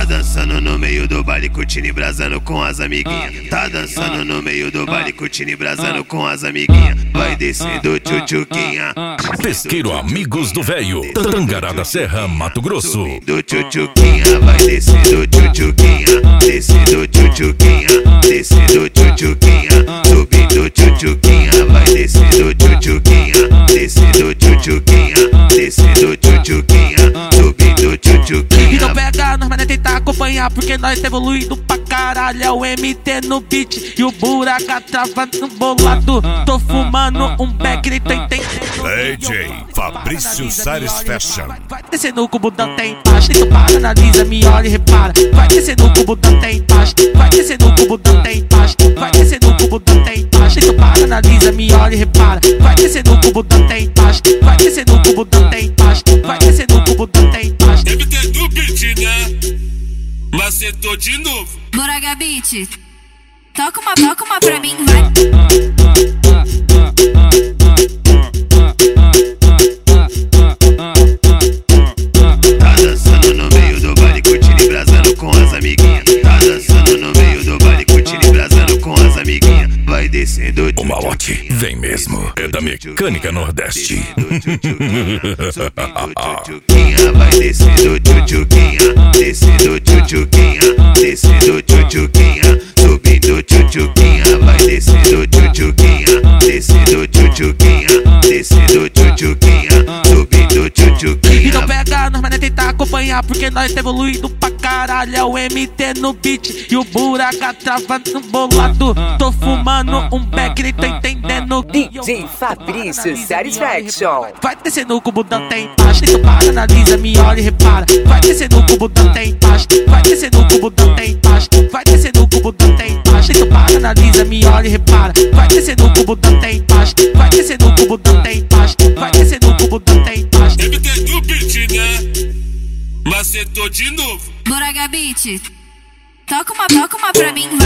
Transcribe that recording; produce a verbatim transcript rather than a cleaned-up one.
Tá dançando no meio do baile, curtindo e brasando com as amiguinhas. Tá dançando no meio do baile, curtindo e brasando com as amiguinhas. Vai descendo tchutchuquinha. Pesqueiro Amigos do Velho, Tangará da Serra, Mato Grosso. Do tchutchuquinha, vai descendo tchutchuquinha. Descendo tchutchuquinha, descendo tchutchuquinha. Subindo tchutchuquinha, vai descendo tchutchuquinha. Descendo tchutchuquinha, descendo tchutchuquinha. Subindo tchutchuquinha. Então pega nós, mas nem tentar acompanhar, porque nós tá evoluindo pra caralho. É o M T no beat e o buraca travando no bolado. Tô fumando um beck, nem tô entendendo. D J Fabrício Salles Fashion. Vai descer no cubo, não tem embaixo. Nem tu para, analisa, me olha e repara. Vai descer no cubo, não tem embaixo. Vai descer no cubo, não tem embaixo. Vai descer no cubo, não tem embaixo. Nem tu para, analisa, me olha e repara. Vai descer no cubo, não tem embaixo. Vai descer no cubo, não tem embaixo. Vai descer no cubo, não tem embaixo. M T do beat, né? Macetou de novo. Buraga Beat, toca uma, toca uma pra mim, vai. Tá dançando no meio do baile, curtindo e brasando com as amiguinhas. Tá dançando no meio do baile, curtindo e brasando com as amiguinhas. Vai descendo o malote vem mesmo, é da Mecânica Nordeste. Vai descendo tchutchuquinha, descendo tchutchuquinha, descendo tchutchuquinha, subindo tchutchuquinha, vai descendo tchutchuquinha, descendo tchutchuquinha, descendo tchutchuquinha, subindo tchutchuquinha. Então pega nós, mas nem tentar acompanhar, porque nós tá evoluindo pra caralho. É o M T no beat e o buraca travando no bolado. Tô fumando um beck, nem tô entendendo. D J Fabrício Salles Fashion. Vai descer no cubo, não tem embaixo. Nem tu para, analisa, me olha e repara. Vai descer no cubo, não tem embaixo. Vai descer no cubo, não tem embaixo. Vai descer no cubo, não tem embaixo. Nem tu para, analisa, me olha e repara. Vai descer no cubo, não tem embaixo. Vai descer no cubo, não tem embaixo. Vai descer no cubo, não tem embaixo. M T do beat, né? Macetou de novo. Buraga Beat, toca uma, toca uma pra mim, vai.